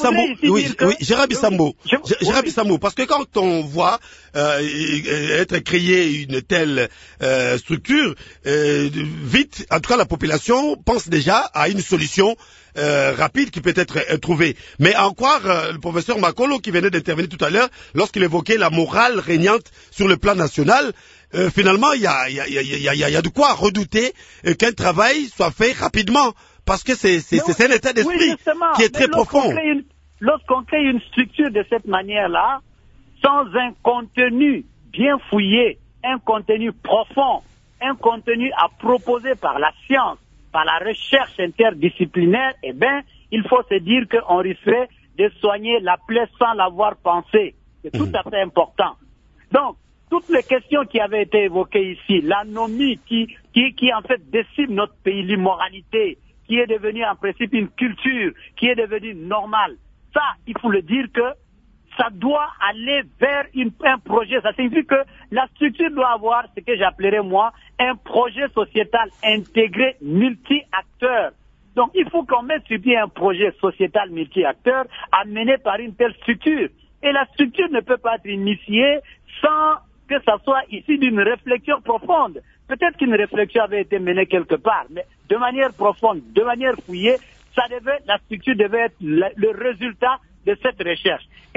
Bissambou, parce que quand on voit être créée une telle structure, vite, en tout cas la population pense déjà à une solution rapide qui peut être trouvée. Mais à en croire le professeur Makolo qui venait d'intervenir tout à l'heure, lorsqu'il évoquait la morale régnante sur le plan national, finalement il y a de quoi redouter qu'un travail soit fait rapidement. Parce que c'est un état d'esprit qui est très profond. Lorsqu'on crée une structure de cette manière-là, sans un contenu bien fouillé, un contenu profond, un contenu à proposer par la science, par la recherche interdisciplinaire, eh bien, il faut se dire qu'on risquerait de soigner la plaie sans l'avoir pensé. C'est tout à fait important. Donc, toutes les questions qui avaient été évoquées ici, l'anomie qui en fait décime notre pays, l'immoralité, qui est devenue en principe une culture, qui est devenue normale. Ça, il faut le dire que ça doit aller vers un projet. Ça signifie que la structure doit avoir ce que j'appellerais moi un projet sociétal intégré multi-acteurs. Donc il faut qu'on mette sur pied un projet sociétal multi-acteurs amené par une telle structure. Et la structure ne peut pas être initiée sans que ça soit issu d'une réflexion profonde. Peut-être qu'une réflexion avait été menée quelque part, mais de manière profonde, de manière fouillée, la structure devait être le résultat de cette recherche. Et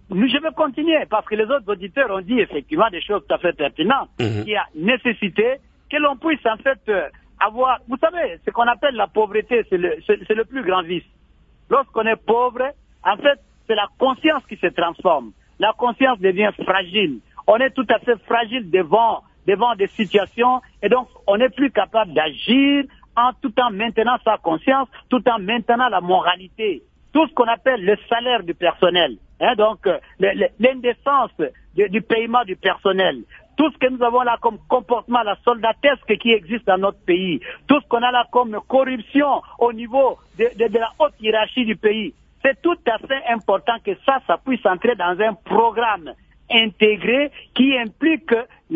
je vais continuer, parce que les autres auditeurs ont dit effectivement des choses tout à fait pertinentes. Il y a nécessité que l'on puisse en fait avoir, vous savez, ce qu'on appelle la pauvreté, c'est le plus grand vice. Lorsqu'on est pauvre, en fait, c'est la conscience qui se transforme. La conscience devient fragile. On est tout à fait fragile devant des situations, et donc on n'est plus capable d'agir tout en maintenant sa conscience, tout en maintenant la moralité. Tout ce qu'on appelle le salaire du personnel, donc l'indécence du paiement du personnel, tout ce que nous avons là comme comportement, la soldatesque qui existe dans notre pays, tout ce qu'on a là comme corruption au niveau de la haute hiérarchie du pays, c'est tout à fait important que ça puisse entrer dans un programme intégré qui implique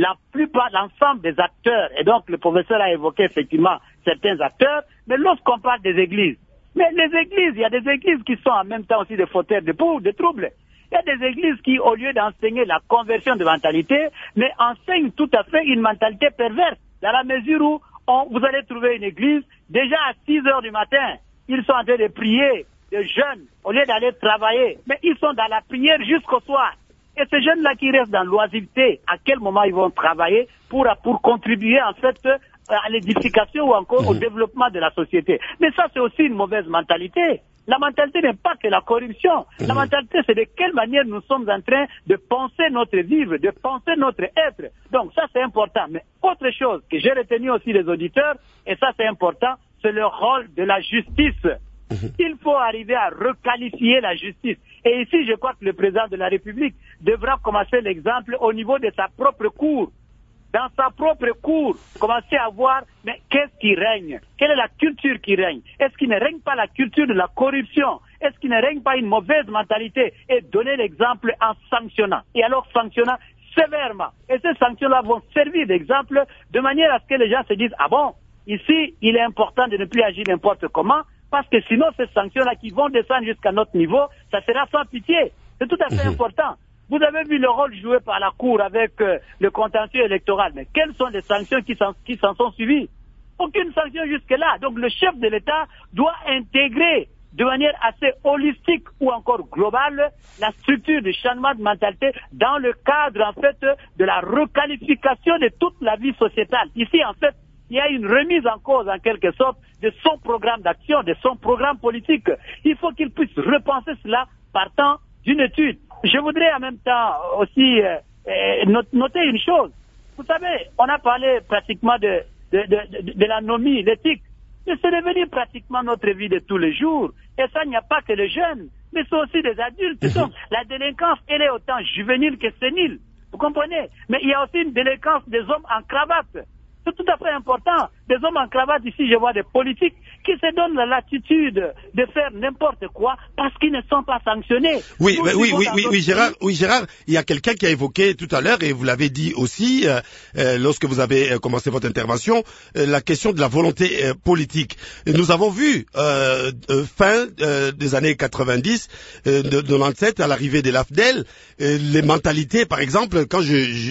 l'ensemble des acteurs. Et donc le professeur a évoqué effectivement certains acteurs, mais lorsqu'on parle des églises, mais les églises, il y a des églises qui sont en même temps aussi des fauteurs de troubles. Il y a des églises qui, au lieu d'enseigner la conversion de mentalité, mais enseignent tout à fait une mentalité perverse, dans la mesure où vous allez trouver une église, déjà à 6 heures du matin, ils sont en train de prier, de jeûnes, au lieu d'aller travailler, mais ils sont dans la prière jusqu'au soir. Et ces jeunes-là qui restent dans l'oisiveté, à quel moment ils vont travailler pour contribuer en fait à l'édification ou encore au développement de la société? Mais ça, c'est aussi une mauvaise mentalité. La mentalité n'est pas que la corruption. La mentalité, c'est de quelle manière nous sommes en train de penser notre vivre, de penser notre être. Donc ça, c'est important. Mais autre chose que j'ai retenu aussi les auditeurs, et ça, c'est important, c'est le rôle de la justice. Il faut arriver à requalifier la justice. Et ici, je crois que le président de la République devra commencer l'exemple au niveau de sa propre cour. Dans sa propre cour, commencer à voir, mais qu'est-ce qui règne? Quelle est la culture qui règne? Est-ce qu'il ne règne pas la culture de la corruption? Est-ce qu'il ne règne pas une mauvaise mentalité? Et donner l'exemple en sanctionnant. Et alors sanctionnant sévèrement. Et ces sanctions-là vont servir d'exemple de manière à ce que les gens se disent, ah bon, ici, il est important de ne plus agir n'importe comment, parce que sinon, ces sanctions-là qui vont descendre jusqu'à notre niveau, ça sera sans pitié. C'est tout à fait important. Vous avez vu le rôle joué par la Cour avec le contentieux électoral. Mais quelles sont les sanctions qui s'en sont suivies? Aucune sanction jusque-là. Donc le chef de l'État doit intégrer de manière assez holistique ou encore globale la structure du changement de mentalité dans le cadre en fait de la requalification de toute la vie sociétale. Ici en fait, il y a une remise en cause en quelque sorte de son programme d'action, de son programme politique. Il faut qu'il puisse repenser cela partant d'une étude. Je voudrais en même temps aussi noter une chose. Vous savez, on a parlé pratiquement de l'anomie, l'éthique, mais c'est devenu pratiquement notre vie de tous les jours. Et ça, il n'y a pas que les jeunes, mais c'est aussi des adultes. Donc, la délinquance, elle est autant juvénile que sénile. Vous comprenez? Mais il y a aussi une délinquance des hommes en cravate. C'est tout à fait important. Des hommes en cravate, ici, je vois des politiques qui se donnent la latitude de faire n'importe quoi parce qu'ils ne sont pas sanctionnés. Oui, Gérard, il y a quelqu'un qui a évoqué tout à l'heure, et vous l'avez dit aussi, lorsque vous avez commencé votre intervention, la question de la volonté politique. Nous avons vu, fin des années 90, de 97, à l'arrivée de l'AFDEL, les mentalités, par exemple, quand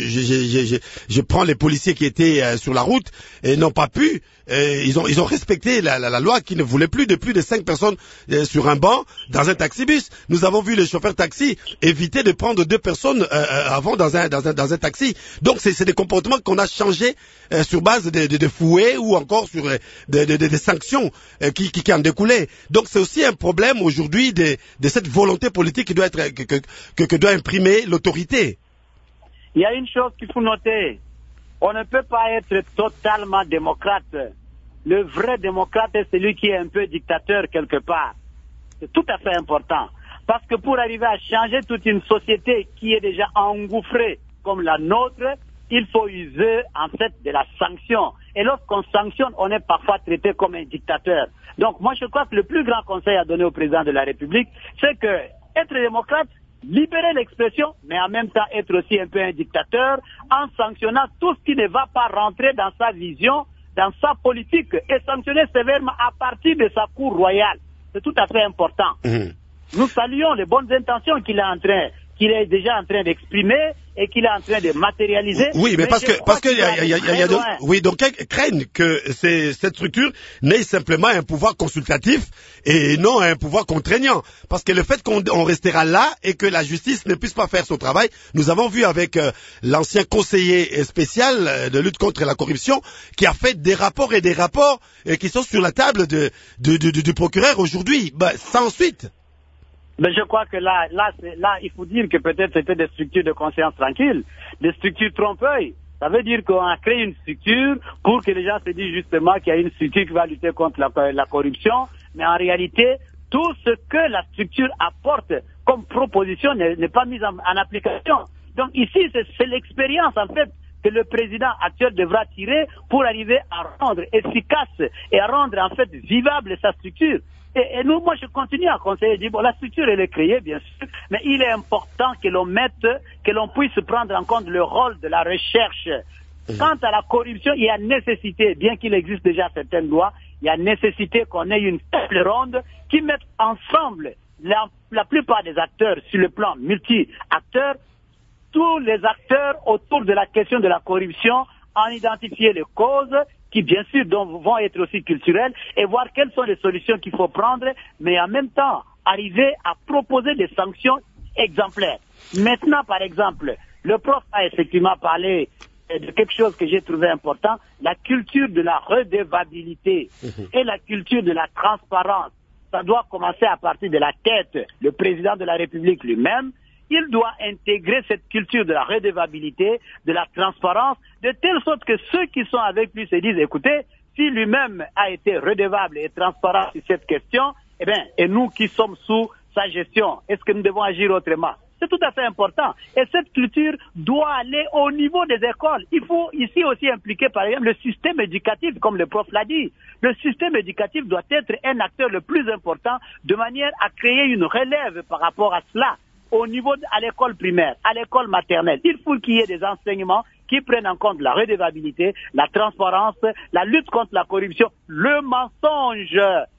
je prends les policiers qui étaient sur la route et n'ont pas pu, ils ont respecté la loi qui ne voulait plus de 5 personnes sur un banc dans un taxibus. Nous avons vu les chauffeurs taxi éviter de prendre 2 personnes avant dans un taxi. Donc c'est des comportements qu'on a changés sur base de fouets ou encore sur des sanctions qui en découlaient. Donc c'est aussi un problème aujourd'hui de cette volonté politique qui doit être que doit imprimer l'autorité. Il y a une chose qu'il faut noter. On ne peut pas être totalement démocrate. Le vrai démocrate est celui qui est un peu dictateur quelque part. C'est tout à fait important. Parce que pour arriver à changer toute une société qui est déjà engouffrée comme la nôtre, il faut user en fait de la sanction. Et lorsqu'on sanctionne, on est parfois traité comme un dictateur. Donc moi je crois que le plus grand conseil à donner au président de la République, c'est que être démocrate, libérer l'expression, mais en même temps être aussi un peu un dictateur, en sanctionnant tout ce qui ne va pas rentrer dans sa vision, dans sa politique, et sanctionner sévèrement à partir de sa cour royale. C'est tout à fait important. Nous saluons les bonnes intentions qu'il est déjà en train d'exprimer, et qu'il est en train de matérialiser. Oui, mais parce que oui, donc craignent que cette structure n'ait simplement un pouvoir consultatif et non un pouvoir contraignant. Parce que le fait qu'on restera là et que la justice ne puisse pas faire son travail, nous avons vu avec l'ancien conseiller spécial de lutte contre la corruption qui a fait des rapports qui sont sur la table du procureur aujourd'hui, sans suite. Mais je crois que là, il faut dire que peut-être c'était des structures de conscience tranquille, des structures trompe-œil. Ça veut dire qu'on a créé une structure pour que les gens se disent justement qu'il y a une structure qui va lutter contre la corruption, mais en réalité, tout ce que la structure apporte comme proposition n'est pas mis en application. Donc ici, c'est l'expérience en fait que le président actuel devra tirer pour arriver à rendre efficace et à rendre en fait vivable sa structure. Et nous, moi, je continue à conseiller, je dis, bon, la structure, elle est créée, bien sûr, mais il est important que l'on puisse prendre en compte le rôle de la recherche. Quant à la corruption, il y a nécessité, bien qu'il existe déjà certaines lois, il y a nécessité qu'on ait une table ronde qui mette ensemble la plupart des acteurs sur le plan multi-acteurs, tous les acteurs autour de la question de la corruption, en identifier les causes, qui bien sûr vont être aussi culturelles, et voir quelles sont les solutions qu'il faut prendre, mais en même temps arriver à proposer des sanctions exemplaires. Maintenant, par exemple, le prof a effectivement parlé de quelque chose que j'ai trouvé important, la culture de la redevabilité et la culture de la transparence. Ça doit commencer à partir de la tête. Le président de la République lui-même, il doit intégrer cette culture de la redevabilité, de la transparence, de telle sorte que ceux qui sont avec lui se disent, écoutez, si lui-même a été redevable et transparent sur cette question, eh bien, et nous qui sommes sous sa gestion, est-ce que nous devons agir autrement? C'est tout à fait important. Et cette culture doit aller au niveau des écoles. Il faut ici aussi impliquer, par exemple, le système éducatif, comme le prof l'a dit. Le système éducatif doit être un acteur le plus important de manière à créer une relève par rapport à cela. Au niveau à l'école primaire, à l'école maternelle, il faut qu'il y ait des enseignements qui prennent en compte la redevabilité, la transparence, la lutte contre la corruption, le mensonge.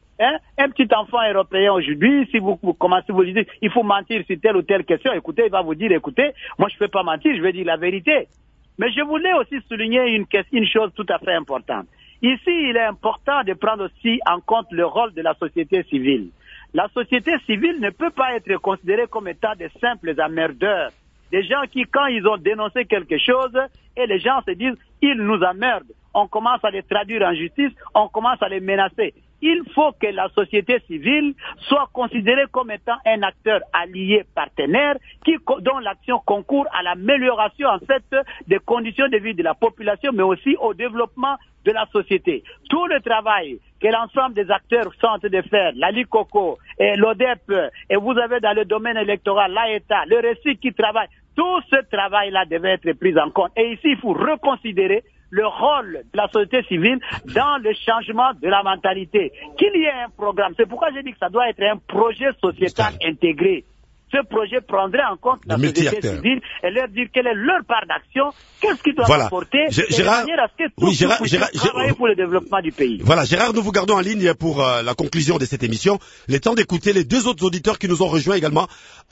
Un petit enfant européen aujourd'hui, si vous commencez à vous dire il faut mentir sur telle ou telle question, écoutez, il va vous dire, écoutez, moi je ne peux pas mentir, je vais dire la vérité. Mais je voulais aussi souligner une chose tout à fait importante. Ici, il est important de prendre aussi en compte le rôle de la société civile. La société civile ne peut pas être considérée comme étant des simples emmerdeurs. Des gens qui, quand ils ont dénoncé quelque chose, et les gens se disent, ils nous emmerdent. On commence à les traduire en justice, on commence à les menacer. Il faut que la société civile soit considérée comme étant un acteur allié partenaire dont l'action concourt à l'amélioration en fait des conditions de vie de la population, mais aussi au développement de la société. Tout le travail que l'ensemble des acteurs sont en train de faire, la LICOCO et l'ODEP, et vous avez dans le domaine électoral l'AETA, le RECI qui travaille, tout ce travail-là devait être pris en compte. Et ici, il faut reconsidérer le rôle de la société civile dans le changement de la mentalité. Qu'il y ait un programme. C'est pourquoi j'ai dit que ça doit être un projet sociétal intégré. Ce projet prendrait en compte la société civile et leur dire quelle est leur part d'action, qu'est-ce qu'ils doivent apporter, de manière à ce que tout puisse travailler pour le développement du pays. Voilà, Gérard, nous vous gardons en ligne pour la conclusion de cette émission. Le temps d'écouter les deux autres auditeurs qui nous ont rejoints également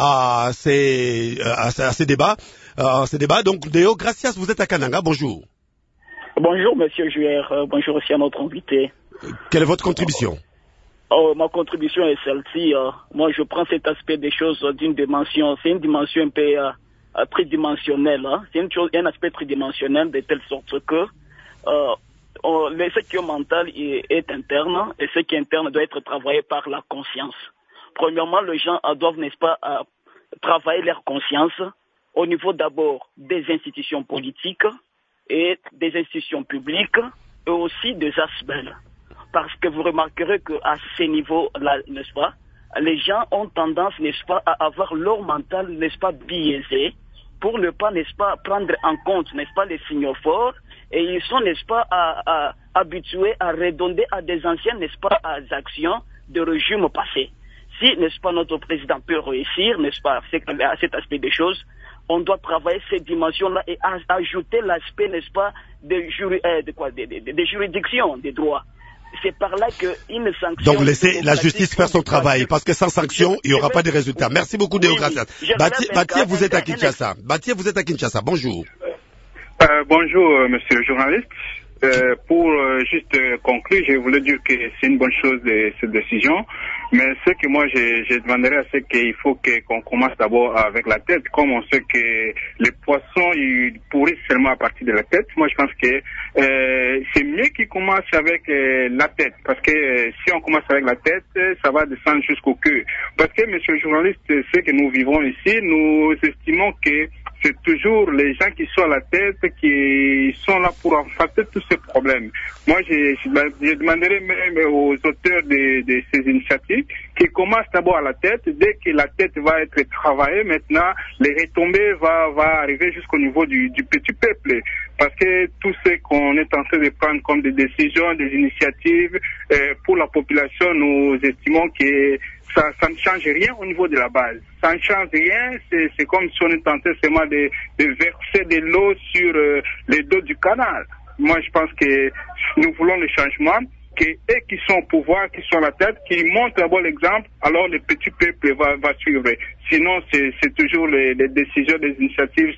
à ces débats. Donc, Deo Gracias, vous êtes à Kananga, bonjour. Bonjour, monsieur Juer. Bonjour aussi à notre invité. Quelle est votre contribution? Ma contribution est celle-ci. Moi, je prends cet aspect des choses d'une dimension. C'est une dimension un peu tridimensionnelle. C'est un aspect tridimensionnel de telle sorte que ce qui est mental est interne et ce qui est interne doit être travaillé par la conscience. Premièrement, les gens doivent, n'est-ce pas, travailler leur conscience au niveau d'abord des institutions politiques et des institutions publiques et aussi des aspects. Parce que vous remarquerez qu'à ces niveaux-là, n'est-ce pas, les gens ont tendance, n'est-ce pas, à avoir leur mental, n'est-ce pas, biaisé pour ne pas, n'est-ce pas, prendre en compte, n'est-ce pas, les signaux forts et ils sont, n'est-ce pas, habitués à redonder à des anciennes, n'est-ce pas, actions de régime passé. Si, n'est-ce pas, notre président peut réussir, n'est-ce pas, à cet aspect des choses, on doit travailler cette dimension-là et ajouter l'aspect, n'est-ce pas, des juridictions, des droits. c'est par là qu'une sanction... Donc laissez la justice faire son travail, parce que sans sanction, il n'y aura pas de résultat. Merci beaucoup, Déogratias. Batié, vous êtes à Kinshasa. Batié, vous êtes à Kinshasa. Bonjour. Bonjour, monsieur le journaliste. Pour juste conclure, je voulais dire que c'est une bonne chose cette décision, mais ce que moi je demanderais, c'est qu'il faut qu'on commence d'abord avec la tête. Comme on sait que les poissons ils pourrissent seulement à partir de la tête, moi je pense que c'est mieux qu'ils commencent avec la tête, parce que si on commence avec la tête, ça va descendre jusqu'au cœur. Parce que, monsieur le journaliste, ce que nous vivons ici, nous estimons que c'est toujours les gens qui sont à la tête qui sont là pour effacer tous ces problèmes. Moi, je demanderais même aux auteurs de ces initiatives qui commencent d'abord à la tête. Dès que la tête va être travaillée, maintenant, les retombées vont arriver jusqu'au niveau du petit peuple. Parce que tout ce qu'on est en train de prendre comme des décisions, des initiatives pour la population, nous estimons que ça ne change rien au niveau de la base. Ça ne change rien, c'est comme si on était en train seulement de verser de l'eau sur les dos du canal. Moi, je pense que nous voulons le changement, que eux qui sont au pouvoir, qui sont à la tête, qui montrent d'abord l'exemple, alors le petit peuple va suivre. Sinon, c'est toujours les décisions, des initiatives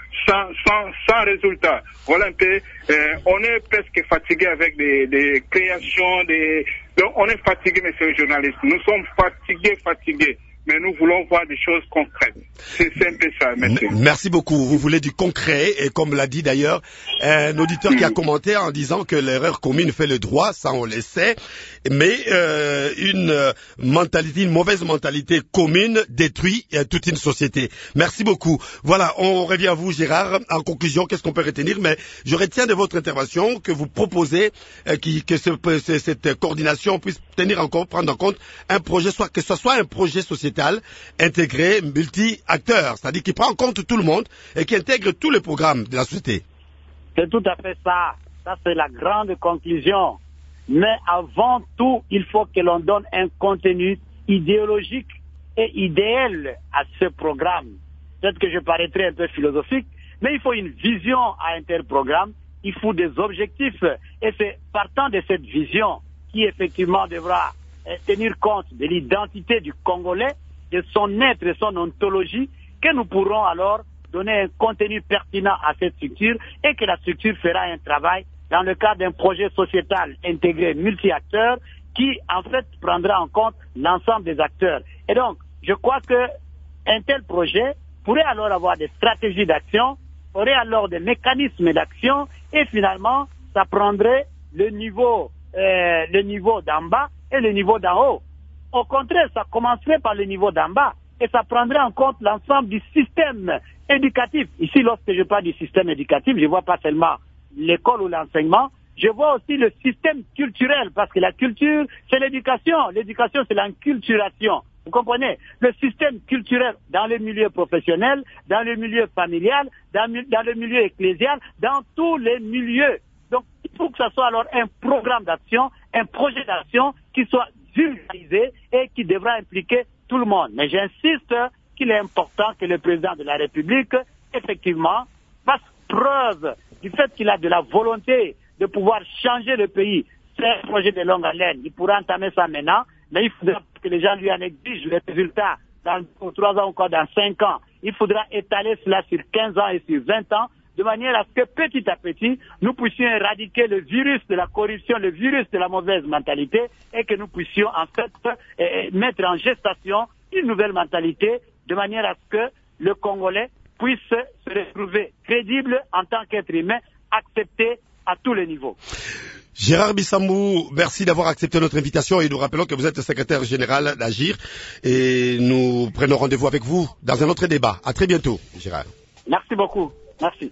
sans résultat. Voilà un peu, on est presque fatigué avec des créations, donc on est fatigué, monsieur le journaliste. Nous sommes fatigués. Mais nous voulons voir des choses concrètes. C'est un peu ça, merci. Merci beaucoup. Vous voulez du concret, et comme l'a dit d'ailleurs un auditeur qui a commenté en disant que l'erreur commune fait le droit, ça on le sait, mais une mauvaise mentalité commune détruit toute une société. Merci beaucoup. Voilà, on revient à vous, Gérard. En conclusion, qu'est-ce qu'on peut retenir? Mais je retiens de votre intervention que vous proposez que cette coordination puisse prendre en compte un projet, que ce soit un projet sociétal intégré, multi-acteurs, c'est-à-dire qui prend en compte tout le monde et qui intègre tous les programmes de la société. C'est tout à fait ça. Ça, c'est la grande conclusion. Mais avant tout, il faut que l'on donne un contenu idéologique et idéal à ce programme. Peut-être que je paraîtrai un peu philosophique, mais il faut une vision à un tel programme, il faut des objectifs. Et c'est partant de cette vision qui effectivement devra tenir compte de l'identité du Congolais, de son être et son ontologie, que nous pourrons alors donner un contenu pertinent à cette structure et que la structure fera un travail dans le cadre d'un projet sociétal intégré multi-acteurs qui en fait prendra en compte l'ensemble des acteurs. Et donc, je crois que un tel projet pourrait alors avoir des stratégies d'action, aurait alors des mécanismes d'action et finalement, ça prendrait le niveau d'en bas et le niveau d'en haut. Au contraire, ça commencerait par le niveau d'en bas et ça prendrait en compte l'ensemble du système éducatif. Ici, lorsque je parle du système éducatif, je ne vois pas seulement l'école ou l'enseignement, je vois aussi le système culturel, parce que la culture, c'est l'éducation. L'éducation, c'est l'enculturation. Vous comprenez? Le système culturel dans le milieu professionnel, dans le milieu familial, dans le milieu ecclésial, dans tous les milieux. Donc, il faut que ce soit alors un programme d'action, un projet d'action qui soit vulgarisé et qui devra impliquer tout le monde. Mais j'insiste qu'il est important que le président de la République, effectivement, fasse preuve du fait qu'il a de la volonté de pouvoir changer le pays. C'est un projet de longue haleine. Il pourra entamer ça maintenant, mais il faudra que les gens lui en exigent les résultats dans 3 ans ou encore dans 5 ans. Il faudra étaler cela sur 15 ans et sur 20 ans, de manière à ce que petit à petit, nous puissions éradiquer le virus de la corruption, le virus de la mauvaise mentalité, et que nous puissions en fait mettre en gestation une nouvelle mentalité, de manière à ce que le Congolais puisse se retrouver crédible en tant qu'être humain, accepté à tous les niveaux. Gérard Bissambou, merci d'avoir accepté notre invitation et nous rappelons que vous êtes le secrétaire général d'Agir et nous prenons rendez-vous avec vous dans un autre débat. À très bientôt, Gérard. Merci beaucoup. Merci.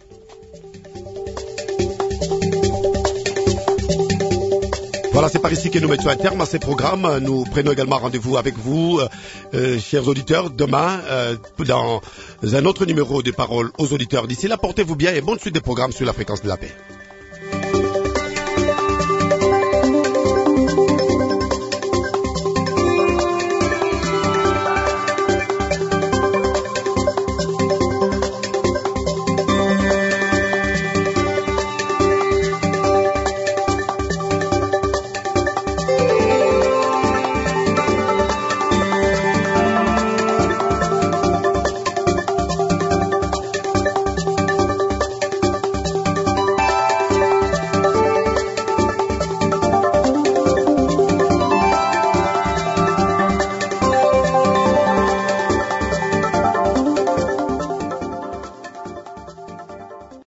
Voilà, c'est par ici que nous mettons un terme à ces programmes. Nous prenons également rendez-vous avec vous, chers auditeurs, demain dans un autre numéro de Paroles aux auditeurs. D'ici là, portez-vous bien et bonne suite des programmes sur la fréquence de la paix.